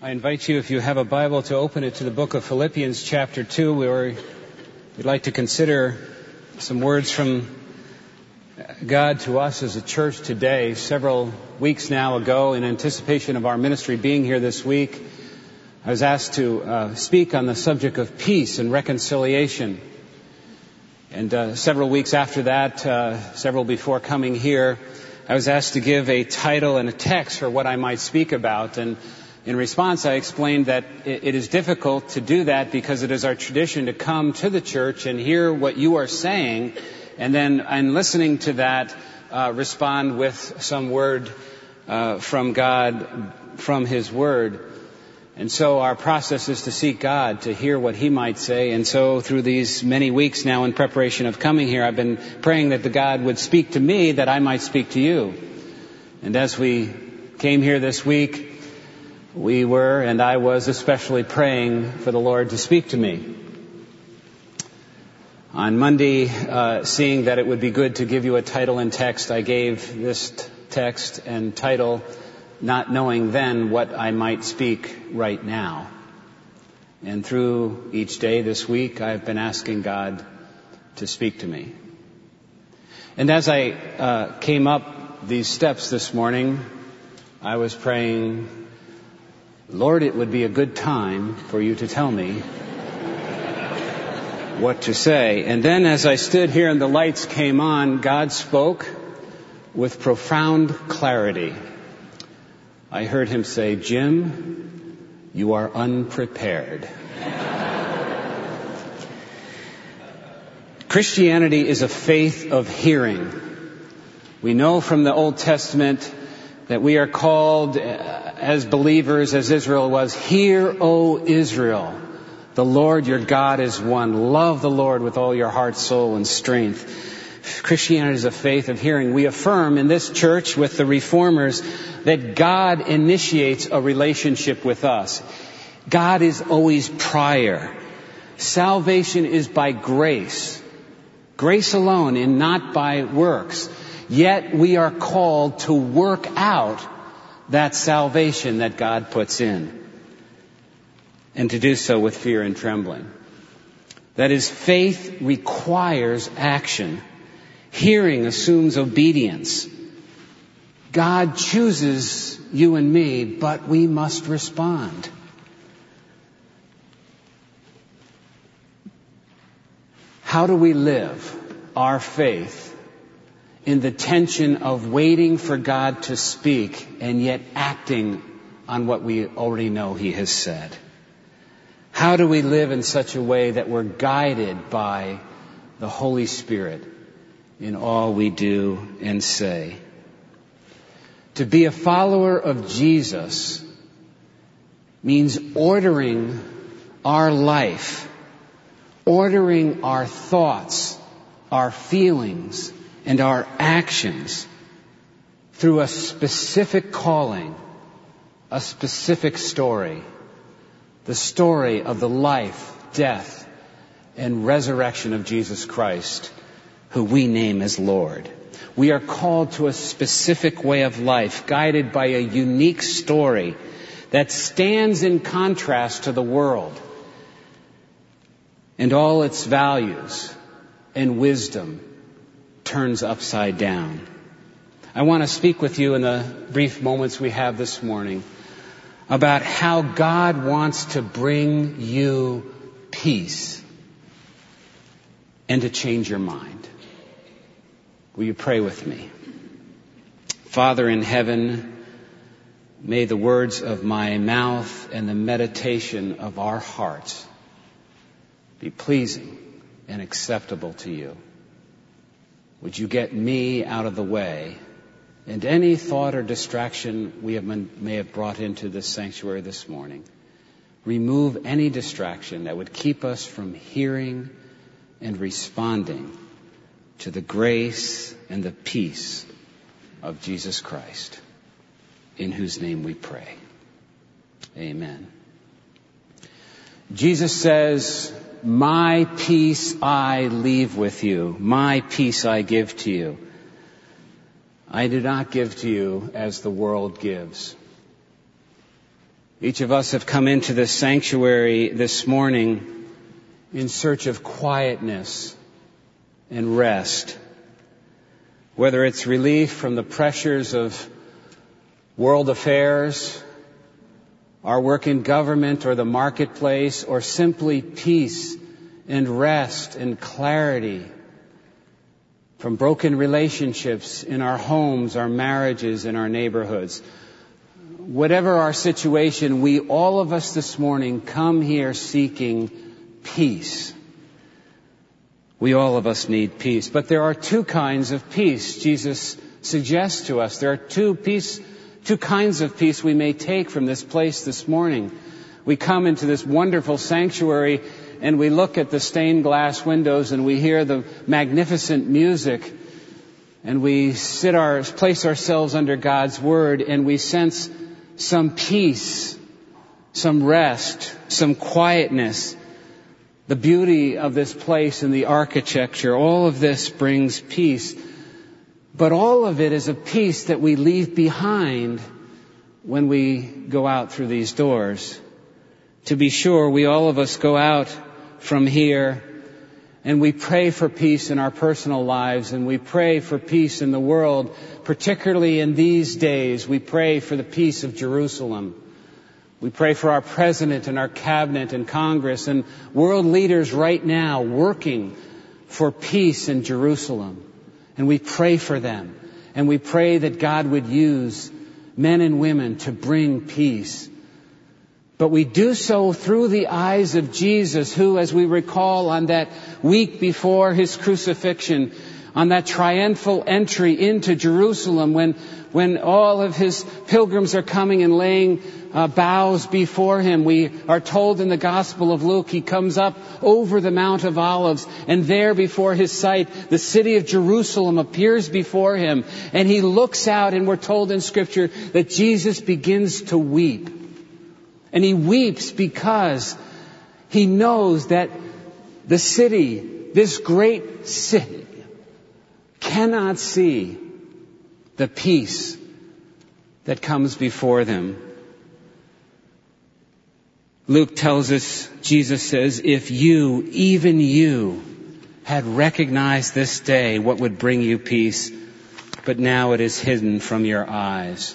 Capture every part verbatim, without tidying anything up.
I invite you, if you have a Bible, to open it to the book of Philippians chapter two, where we'd like to consider some words from God to us as a church today. Several weeks now ago, in anticipation of our ministry being here this week, I was asked to uh, speak on the subject of peace and reconciliation. And uh, several weeks after that, uh, several before coming here, I was asked to give a title and a text for what I might speak about. And in response, I explained that it is difficult to do that because it is our tradition to come to the church and hear what you are saying, and then, and listening to that, uh, respond with some word uh, from God, from His Word. And so our process is to seek God, to hear what He might say. And so through these many weeks now in preparation of coming here, I've been praying that the God would speak to me, that I might speak to you. And as we came here this week, we were, and I was especially praying for the Lord to speak to me. On Monday, uh, seeing that it would be good to give you a title and text, I gave this t- text and title, not knowing then what I might speak right now. And through each day this week, I've been asking God to speak to me. And as I uh, came up these steps this morning, I was praying, Lord, it would be a good time for you to tell me what to say. And then as I stood here and the lights came on, God spoke with profound clarity. I heard Him say, Jim, you are unprepared. Christianity is a faith of hearing. We know from the Old Testament that we are called as believers, as Israel was, Hear, O Israel, the Lord your God is one. Love the Lord with all your heart, soul, and strength. Christianity is a faith of hearing. We affirm in this church with the reformers that God initiates a relationship with us. God is always prior. Salvation is by grace. Grace alone and not by works. Yet we are called to work out that salvation that God puts in. And to do so with fear and trembling. That is, faith requires action. Hearing assumes obedience. God chooses you and me, but we must respond. How do we live our faith in the tension of waiting for God to speak and yet acting on what we already know He has said? How do we live in such a way that we're guided by the Holy Spirit in all we do and say? To be a follower of Jesus means ordering our life, ordering our thoughts, our feelings, and our actions through a specific calling, a specific story. The story of the life, death, and resurrection of Jesus Christ, who we name as Lord. We are called to a specific way of life, guided by a unique story that stands in contrast to the world and all its values and wisdom turns upside down. I want to speak with you in the brief moments we have this morning about how God wants to bring you peace and to change your mind. Will you pray with me? Father in heaven, may the words of my mouth and the meditation of our hearts be pleasing and acceptable to you. Would you get me out of the way and any thought or distraction we have been, may have brought into this sanctuary this morning? Remove any distraction that would keep us from hearing and responding to the grace and the peace of Jesus Christ, in whose name we pray. Amen. Jesus says, my peace I leave with you. My peace I give to you. I do not give to you as the world gives. Each of us have come into this sanctuary this morning in search of quietness and rest. Whether it's relief from the pressures of world affairs, our work in government or the marketplace, or simply peace and rest and clarity from broken relationships in our homes, our marriages, and our neighborhoods. Whatever our situation, we, all of us this morning, come here seeking peace. We, all of us, need peace. But there are two kinds of peace Jesus suggests to us. There are two peace, two kinds of peace we may take from this place this morning. We come into this wonderful sanctuary and we look at the stained glass windows and we hear the magnificent music, and we sit our, place ourselves under God's Word, and we sense some peace, some rest, some quietness. The beauty of this place and the architecture, all of this brings peace. But all of it is a peace that we leave behind when we go out through these doors. To be sure, we, all of us, go out from here and we pray for peace in our personal lives, and we pray for peace in the world, particularly in these days. We pray for the peace of Jerusalem. We pray for our president and our cabinet and Congress and world leaders right now working for peace in Jerusalem. And we pray for them. And we pray that God would use men and women to bring peace. But we do so through the eyes of Jesus, who, as we recall on that week before His crucifixion, on that triumphal entry into Jerusalem, when when all of His pilgrims are coming and laying uh, bows before Him, we are told in the Gospel of Luke, He comes up over the Mount of Olives, and there before His sight, the city of Jerusalem appears before Him, and He looks out, and we're told in Scripture that Jesus begins to weep. And He weeps because He knows that the city, this great city, cannot see the peace that comes before them. Luke tells us, Jesus says, if you, even you, had recognized this day what would bring you peace, but now it is hidden from your eyes.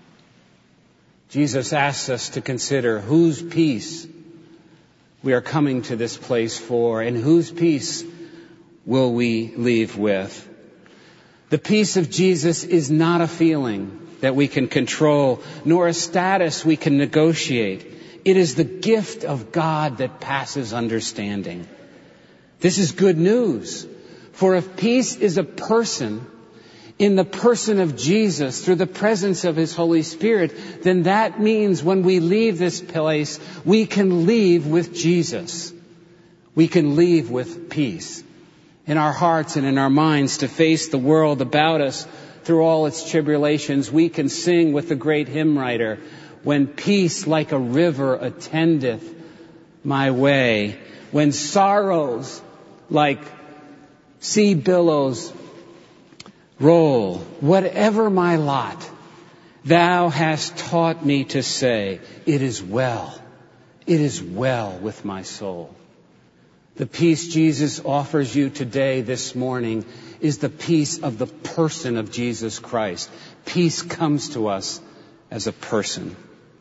Jesus asks us to consider whose peace we are coming to this place for, and whose peace will we leave with. The peace of Jesus is not a feeling that we can control, nor a status we can negotiate. It is the gift of God that passes understanding. This is good news. For if peace is a person, in the person of Jesus, through the presence of His Holy Spirit, then that means when we leave this place, we can leave with Jesus. We can leave with peace in our hearts and in our minds to face the world about us through all its tribulations. We can sing with the great hymn writer, when peace like a river attendeth my way, when sorrows like sea billows roll, whatever my lot, Thou hast taught me to say, it is well, it is well with my soul. The peace Jesus offers you today, this morning, is the peace of the person of Jesus Christ. Peace comes to us as a person.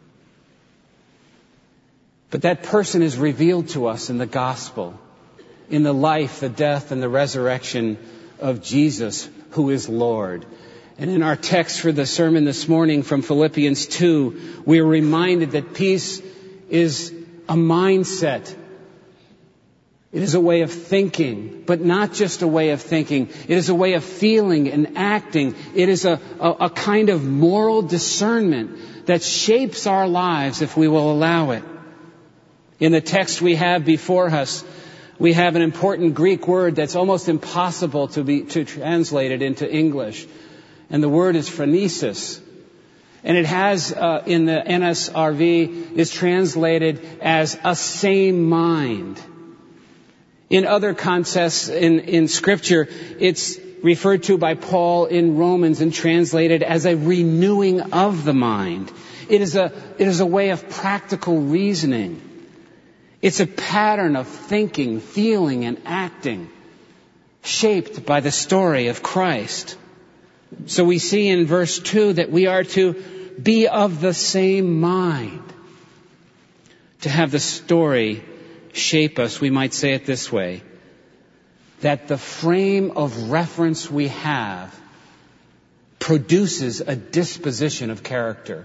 But that person is revealed to us in the gospel, in the life, the death, and the resurrection of Jesus, who is Lord. And in our text for the sermon this morning from Philippians two, we are reminded that peace is a mindset. It is a way of thinking, but not just a way of thinking. It is a way of feeling and acting. It is a, a, a kind of moral discernment that shapes our lives if we will allow it. In the text we have before us, we have an important Greek word that's almost impossible to be to translate it into English. And the word is phronesis. And it has, uh, in the N S R V, is translated as a same mind. In other contexts in, in Scripture, it's referred to by Paul in Romans and translated as a renewing of the mind. It is a, it is a way of practical reasoning. It's a pattern of thinking, feeling, and acting shaped by the story of Christ. So we see in verse two that we are to be of the same mind. To have the story shape us, we might say it this way, that the frame of reference we have produces a disposition of character.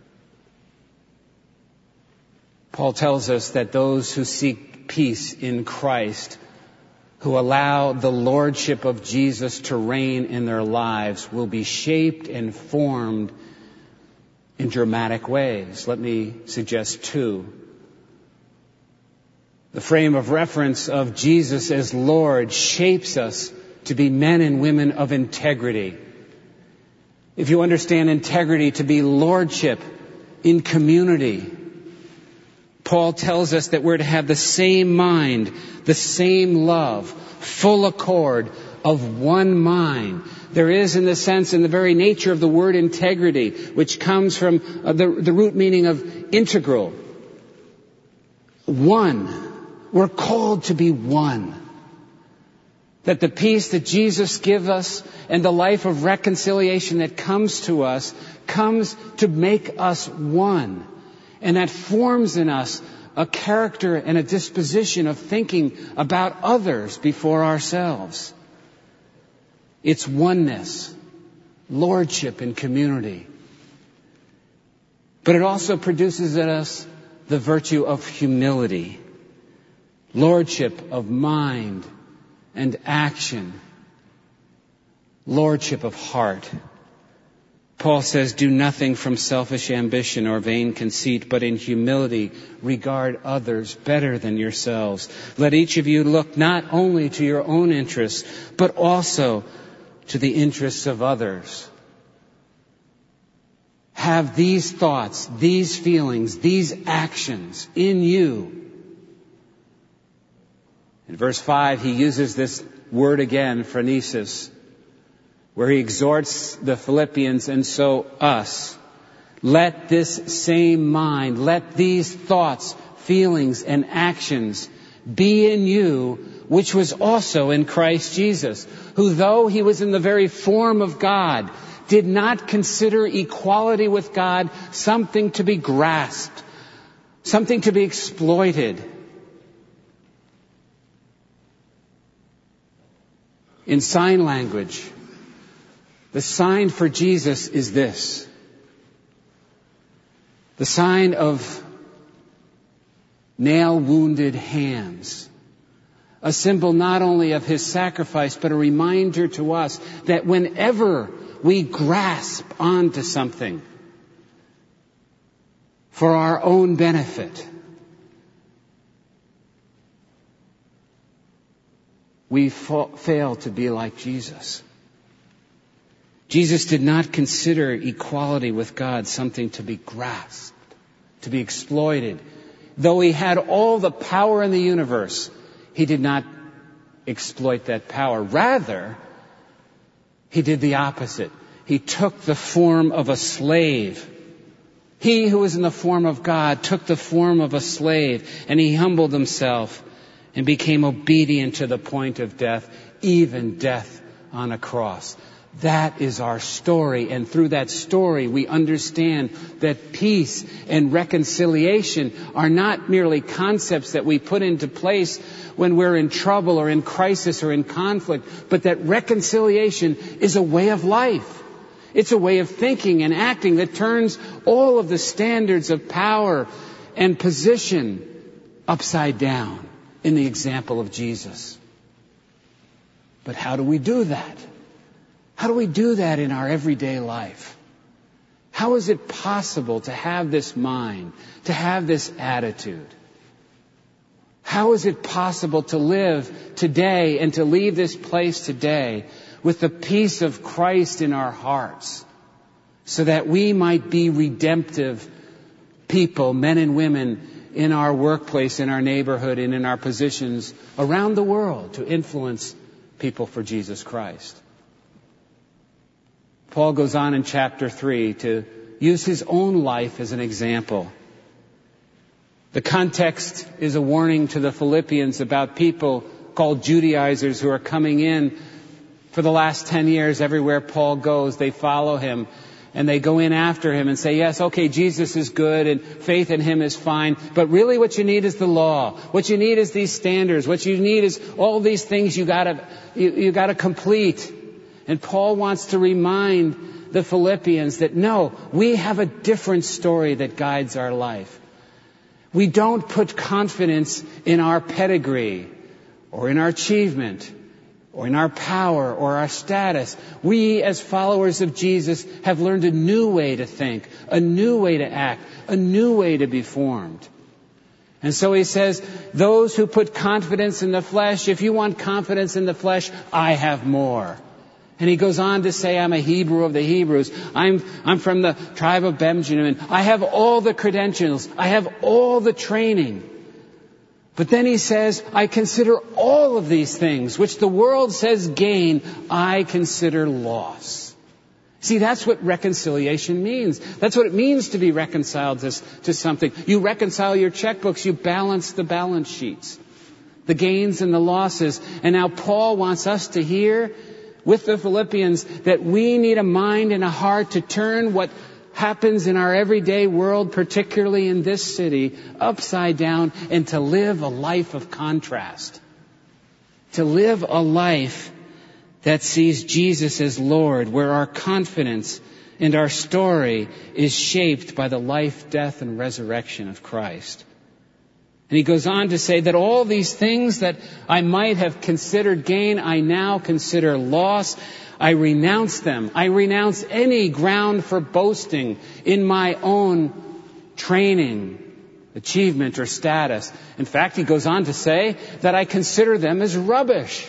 Paul tells us that those who seek peace in Christ, who allow the lordship of Jesus to reign in their lives, will be shaped and formed in dramatic ways. Let me suggest two. The frame of reference of Jesus as Lord shapes us to be men and women of integrity. If you understand integrity to be lordship in community, Paul tells us that we're to have the same mind, the same love, full accord of one mind. There is, in the sense, in the very nature of the word integrity, which comes from uh, the, the root meaning of integral. One. We're called to be one. That the peace that Jesus gives us and the life of reconciliation that comes to us comes to make us one. And that forms in us a character and a disposition of thinking about others before ourselves. It's oneness, lordship in community. But it also produces in us the virtue of humility. Lordship of mind and action. Lordship of heart. Paul says, do nothing from selfish ambition or vain conceit, but in humility regard others better than yourselves. Let each of you look not only to your own interests, but also to the interests of others. Have these thoughts, these feelings, these actions in you. In verse five, he uses this word again, phronesis, where he exhorts the Philippians and so us. Let this same mind, let these thoughts, feelings, and actions be in you, which was also in Christ Jesus, who though he was in the very form of God, did not consider equality with God something to be grasped, something to be exploited. In sign language, the sign for Jesus is this. The sign of nail-wounded hands. A symbol not only of his sacrifice, but a reminder to us that whenever we grasp onto something for our own benefit, we fa- fail to be like Jesus. Jesus did not consider equality with God something to be grasped, to be exploited. Though he had all the power in the universe, he did not exploit that power. Rather, he did the opposite. He took the form of a slave. He who was in the form of God took the form of a slave, and he humbled himself and became obedient to the point of death, even death on a cross. That is our story, and through that story we understand that peace and reconciliation are not merely concepts that we put into place when we're in trouble or in crisis or in conflict, but that reconciliation is a way of life. It's a way of thinking and acting that turns all of the standards of power and position upside down in the example of Jesus. But how do we do that? How do we do that in our everyday life? How is it possible to have this mind, to have this attitude? How is it possible to live today and to leave this place today with the peace of Christ in our hearts, so that we might be redemptive people, men and women, in our workplace, in our neighborhood, and in our positions around the world to influence people for Jesus Christ? Paul goes on in chapter three to use his own life as an example. The context is a warning to the Philippians about people called Judaizers who are coming in. For the last ten years, everywhere Paul goes, they follow him and they go in after him and say, yes, okay, Jesus is good and faith in him is fine, but really what you need is the law. What you need is these standards. What you need is all these things you gotta, you, you gotta complete. And Paul wants to remind the Philippians that no, we have a different story that guides our life. We don't put confidence in our pedigree or in our achievement or in our power or our status. We, as followers of Jesus, have learned a new way to think, a new way to act, a new way to be formed. And so he says, those who put confidence in the flesh, if you want confidence in the flesh, I have more. And he goes on to say, I'm a Hebrew of the Hebrews. I'm, I'm from the tribe of Benjamin. I have all the credentials. I have all the training. But then he says, I consider all of these things, which the world says gain, I consider loss. See, that's what reconciliation means. That's what it means to be reconciled to, to something. You reconcile your checkbooks. You balance the balance sheets, the gains and the losses. And now Paul wants us to hear with the Philippians that we need a mind and a heart to turn what happens in our everyday world, particularly in this city, upside down, and to live a life of contrast. To live a life that sees Jesus as Lord, where our confidence and our story is shaped by the life, death, and resurrection of Christ. And he goes on to say that all these things that I might have considered gain, I now consider loss. I renounce them. I renounce any ground for boasting in my own training, achievement, or status. In fact, he goes on to say that I consider them as rubbish.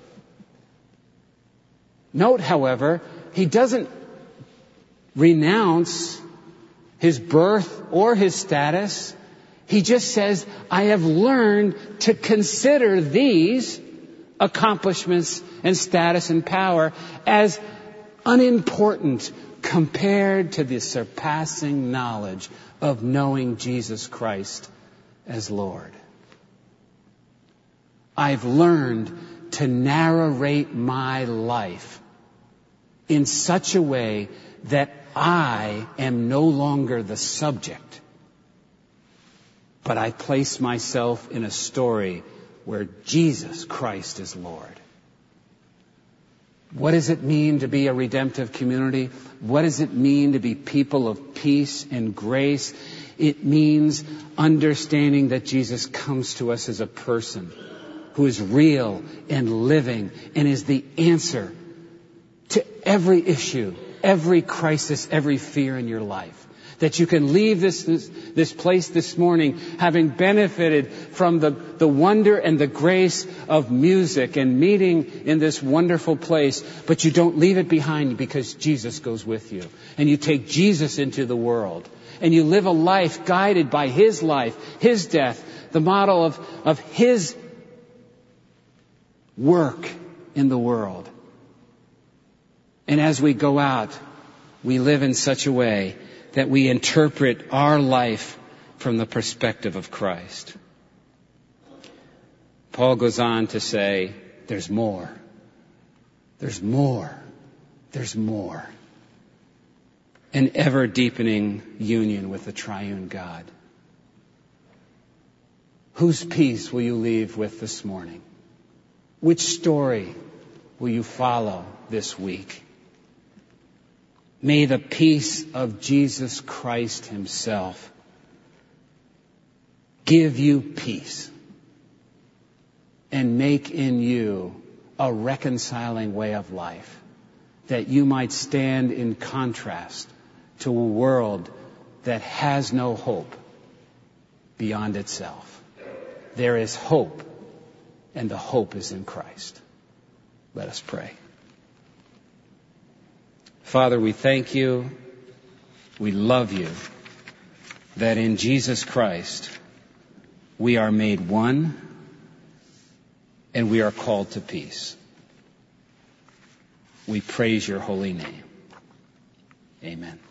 Note, however, he doesn't renounce his birth or his status. He just says, I have learned to consider these accomplishments and status and power as unimportant compared to the surpassing knowledge of knowing Jesus Christ as Lord. I've learned to narrate my life in such a way that I am no longer the subject, but I place myself in a story where Jesus Christ is Lord. What does it mean to be a redemptive community? What does it mean to be people of peace and grace? It means understanding that Jesus comes to us as a person who is real and living and is the answer to every issue, every crisis, every fear in your life. That you can leave this, this, this place this morning having benefited from the, the wonder and the grace of music and meeting in this wonderful place, but you don't leave it behind because Jesus goes with you. And you take Jesus into the world. And you live a life guided by His life, His death, the model of, of His work in the world. And as we go out, we live in such a way that we interpret our life from the perspective of Christ. Paul goes on to say, there's more. There's more. There's more. An ever-deepening union with the triune God. Whose peace will you leave with this morning? Which story will you follow this week? May the peace of Jesus Christ Himself give you peace and make in you a reconciling way of life, that you might stand in contrast to a world that has no hope beyond itself. There is hope, and the hope is in Christ. Let us pray. Father, we thank You, we love You, that in Jesus Christ we are made one and we are called to peace. We praise Your holy name. Amen.